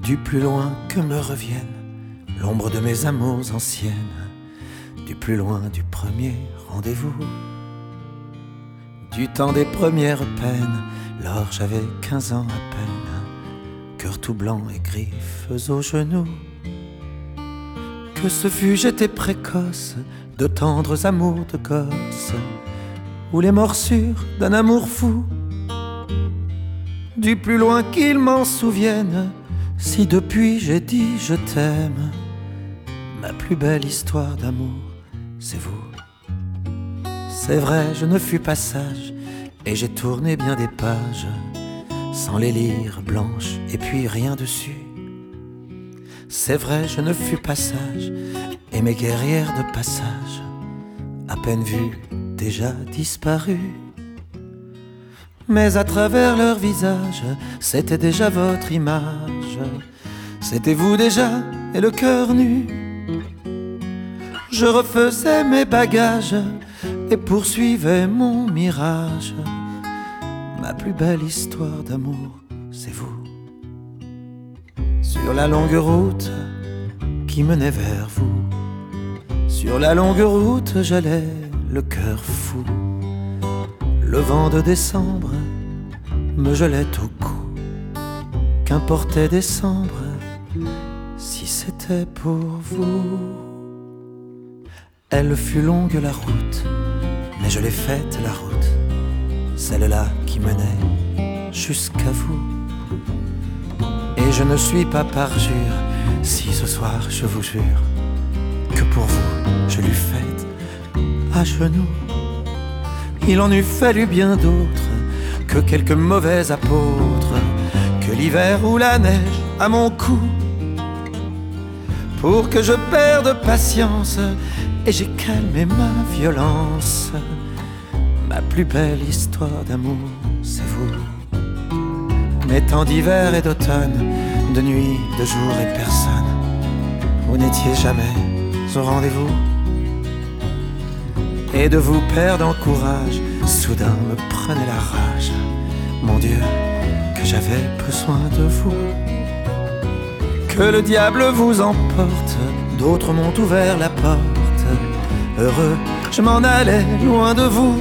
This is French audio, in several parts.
Du plus loin que me revienne l'ombre de mes amours anciennes, du plus loin du premier rendez-vous, du temps des premières peines, lors j'avais 15 ans à peine, cœur tout blanc et griffes aux genoux. Que ce fut, j'étais précoce, de tendres amours de gosse, ou les morsures d'un amour fou. Du plus loin qu'il m'en souvienne, si depuis j'ai dit je t'aime, ma plus belle histoire d'amour, c'est vous. C'est vrai, je ne fus pas sage, et j'ai tourné bien des pages, sans les lire blanches, et puis rien dessus. C'est vrai, je ne fus pas sage, et mes guerrières de passage, à peine vues, déjà disparues. Mais à travers leur visage, c'était déjà votre image, c'était vous déjà, et le cœur nu. Je refaisais mes bagages et poursuivais mon mirage. Ma plus belle histoire d'amour, c'est vous. Sur la longue route qui menait vers vous, sur la longue route j'allais le cœur fou. Le vent de décembre me gelait au cou. Qu'importait décembre si c'était pour vous. Elle fut longue la route, mais je l'ai faite la route, celle-là qui menait jusqu'à vous. Et je ne suis pas parjure si ce soir je vous jure que pour vous je l'eus faite à genoux. Il en eût fallu bien d'autres que quelques mauvais apôtres, que l'hiver ou la neige à mon cou, pour que je perde patience et j'ai calmé ma violence. Ma plus belle histoire d'amour, c'est vous. Mes temps d'hiver et d'automne, de nuit, de jour et personne, vous n'étiez jamais au rendez-vous. Et de vous perdre en courage, soudain me prenait la rage. Mon Dieu, que j'avais besoin de vous. Que le diable vous emporte, d'autres m'ont ouvert la porte. Heureux, je m'en allais loin de vous.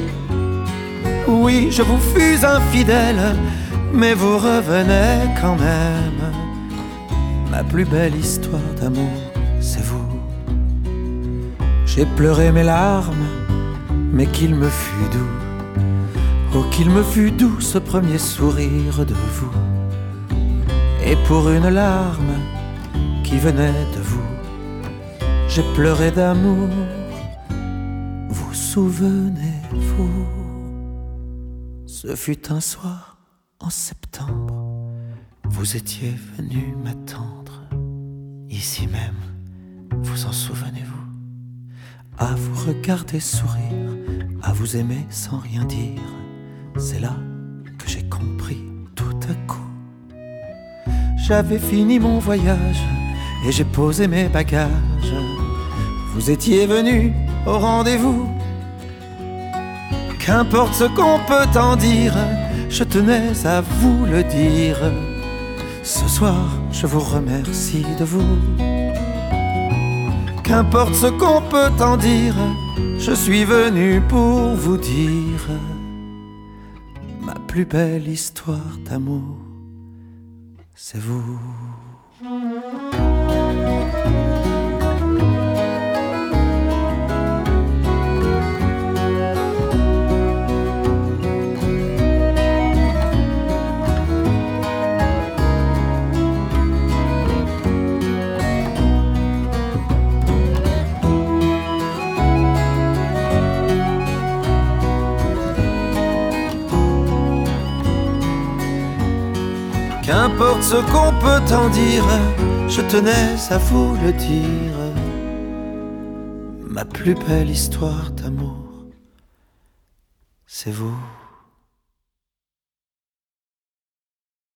Oui, je vous fus infidèle, mais vous revenez quand même. Ma plus belle histoire d'amour, c'est vous. J'ai pleuré mes larmes, mais qu'il me fut doux. Oh, qu'il me fut doux ce premier sourire de vous. Et pour une larme qui venait de vous, j'ai pleuré d'amour. Vous souvenez-vous? Ce fut un soir en septembre, vous étiez venu m'attendre, ici même, vous en souvenez-vous? À vous regarder sourire, à vous aimer sans rien dire, c'est là que j'ai compris tout à coup. J'avais fini mon voyage et j'ai posé mes bagages. Vous étiez venu au rendez-vous. Qu'importe ce qu'on peut en dire, je tenais à vous le dire. Ce soir, je vous remercie de vous. Qu'importe ce qu'on peut en dire, je suis venu pour vous dire ma plus belle histoire d'amour, c'est vous. Qu'importe ce qu'on peut en dire, je tenais à vous le dire. Ma plus belle histoire d'amour, c'est vous.